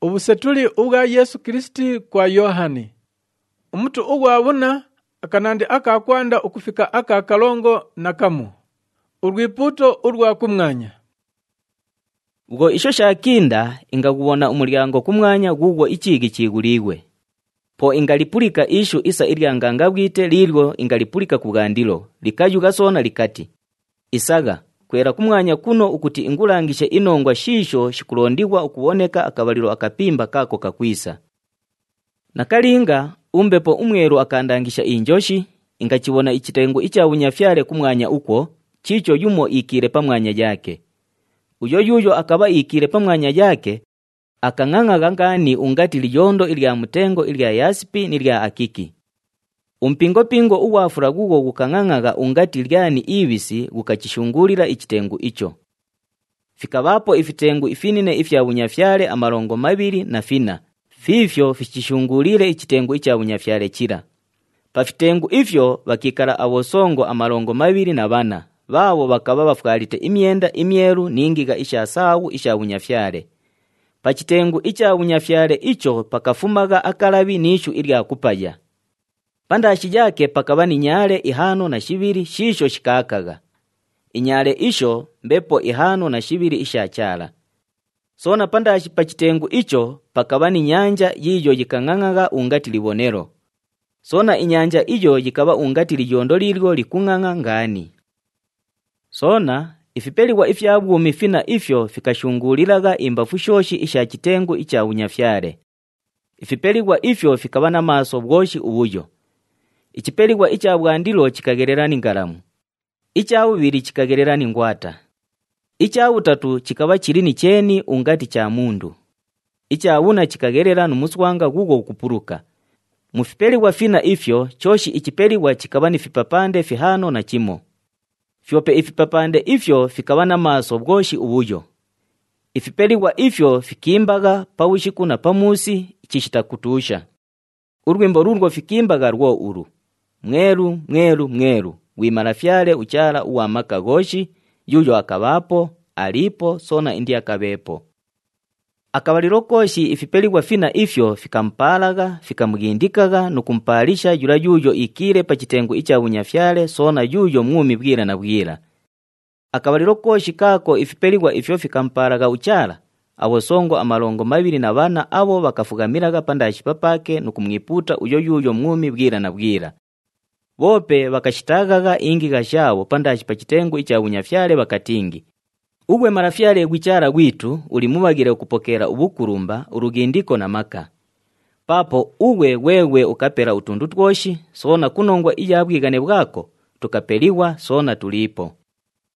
Ubusetuli ubwa Yesu Kristi kwa Yohani. Umutu ugwabuna akanandi akakwanda ukufika akakalongo na kamu. Urwiputo urwa kumwanya. Ubwo isho shakinda ingakubona umuryango kumwanya gugwo ichigi chiguliwe. Po ingalipulika ishu isa iryanganga bwite lirwo ingalipulika kugandilo likayuga sona likati. Isaga kwera kumwanya kuno ukuti ingulangishe inongwa shisho shikulondiwa ukuboneka akabaliro akapimba kako kakwisa. Nakalinga umbepo umweru akandangisha injoshi ingachibona ichitengo icha unyafyale kumwanya uko chicho yumo ikire pamwanya yake. Uyo yuyo akaba ikire pamwanya yake akanganga ngani ungati liyondo ilya mutengo ilya yaspi nilya akiki. Umpingo uwafura gugo gukanganga ungati lyani ibisi gukachishungulira ichitengu icho. Fikabapo ifitengu ifinine ifya bunyafyale amarongo mabiri na fina. Fifyo fichishungulire ichitengu icha bunyafyale chira. Pafitengu ifyo bakikara abosongo amarongo mabiri na bana. Bawo bakaba bafwalite imyenda imyeru ningiga isha sawu isha bunyafyale. Pachitengu icha bunyafyale icho pakafumaga akalabi nishu ilya kupaya. Pandashi yake pakaba ni nyale ihano na shibiri shisho shikakaga. Inyale isho mbepo ihano na shibiri ishachala. Sona pandashi pachitengu icho pakaba ni nyanja yiyo yikanganga ungati libonero. Sona inyanja iyo yikaba ungati liyondo lilgo likunganga ngani. Sona ifipeliwa ifyabu mifina ifyo fikashunguliraga imbafu shoshi isha chitengu icha unyafyale. Ifipeliwa ifyo fikaba na maso bwoshi ubuyo. Ichipeliwa icha bwandilo chikagererani ngaramu. Icha bubiri chikagererani ngwata. Icha butatu chikaba chirini cheni ungati cha mundu. Icha buna chikagererani muswanga gugo kupuruka. Mufipeliwa fina ifyo choshi ichipeliwa chikaba ni fipapande fihano na chimo. Fyope ifipapande ifyo fikaba na maso bwoshi ubuyo. Ifipeliwa ifyo fikimbaga pawushiku na pamusi ichishitakutusha. Urwimbo rurwo fikimbaga rwo uru. Mweru, mweru, mweru. Wimarafyale uchala uwamaka goshi, yuyo akabapo, alipo, sona indi akabepo. Akabaliro koshi ifipeliwa fina ifyo fikampalaga, fikamugindikaga, nukumpalisha yula yuyo ikire pachitengu icha unyafyale, sona yuyo mwumi bwira na bwira. Akabaliro koshi kako ifipeliwa ifyo fikampalaga uchala, abosongo amarongo mabiri na bana abo bakafugamiraga pandashi papake nukumwiputa uyo yuyo mwumi bwira na bwira. Bope bakashitagaga ingiga shawo pandashi pachitengu icha unyafyale bakatingi. Ugwe marafyale gwichara gwitu ulimubagire kupokera ubukurumba urugindiko na maka. Papo ugwe wewe ukapera utundu twoshi sona kunongwa iyabwigane bwako tukapeliwa sona tulipo.